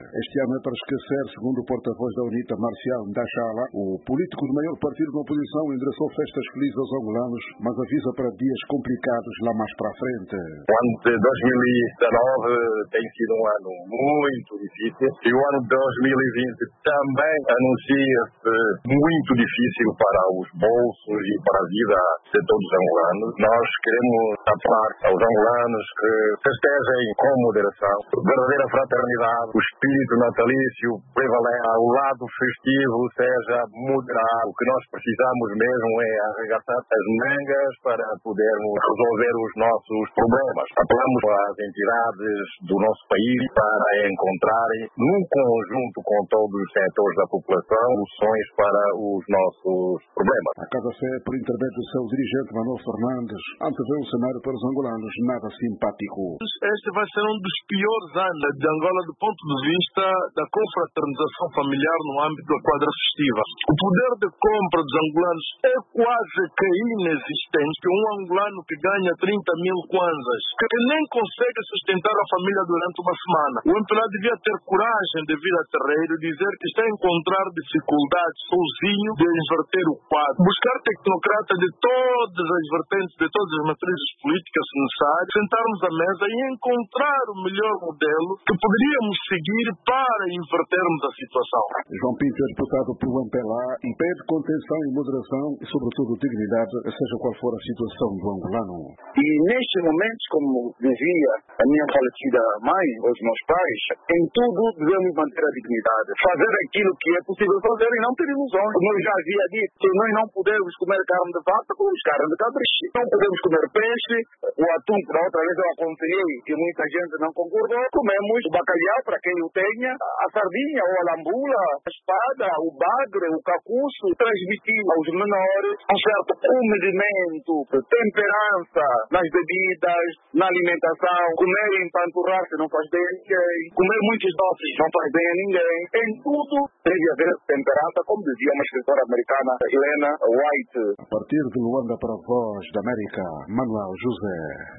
Este ano é para esquecer, segundo o porta-voz da UNITA, Marcial Ndachala, o político do maior partido da oposição endereçou festas felizes aos angolanos, mas avisa para dias complicados lá mais para a frente. O ano de 2019 tem sido um ano muito difícil e o ano de 2020 também anuncia-se muito difícil para os bolsos e para a vida de todos os angolanos. Nós queremos apelar aos angolanos que festejem com moderação, verdadeira fraternidade, o espírito natalício prevalece, o lado festivo seja moderado. O que nós precisamos mesmo é arregaçar as mangas para podermos resolver os nossos problemas. Apelamos às entidades do nosso país para encontrarem, num conjunto com todos os setores da população, soluções para os nossos problemas. A Casa Sé, por intermédio do seu dirigente Manuel Fernandes, antevê um cenário para os angolanos nada simpático. Este vai ser um dos piores anos de Angola do ponto de vista da confraternização familiar no âmbito da quadra festiva. O poder de compra dos angolanos é quase que inexistente. Um angolano que ganha 30.000 kwanzas, que nem consegue sustentar a família durante uma semana. O MPLA devia ter coragem de vir a terreiro e dizer que está a encontrar dificuldades sozinho de inverter o quadro. Buscar tecnocratas de todas as vertentes, de todas as matrizes políticas necessárias, sentarmos à mesa e encontrar o melhor modelo que poderíamos seguir para invertermos a situação. João Pinto é deputado pelo MPLA e pede contenção e moderação e, sobretudo, dignidade, seja qual for a situação do angolano. E nestes momentos, como dizia a minha falecida mãe, os meus pais, em tudo devemos manter a dignidade, fazer aquilo que é possível fazer e não ter ilusões. Como eu já havia dito, que nós não podemos comer carne de vaca, comemos carne de cabrito. Não podemos comer peixe, o atum, que da outra vez eu aconselhei e muita gente não concordou, comemos o bacalhau, para quem o tenha, a sardinha ou a lambula, a espada, o bagre, o cacuço, transmitir aos menores um certo comedimento, temperança nas bebidas, na alimentação, comer e empanturrar-se não faz bem a ninguém, comer muitos doces não faz bem a ninguém. Em tudo deve haver temperança, como dizia uma escritora americana, Helena White. A partir de Luanda para a Voz da América, Manuel José.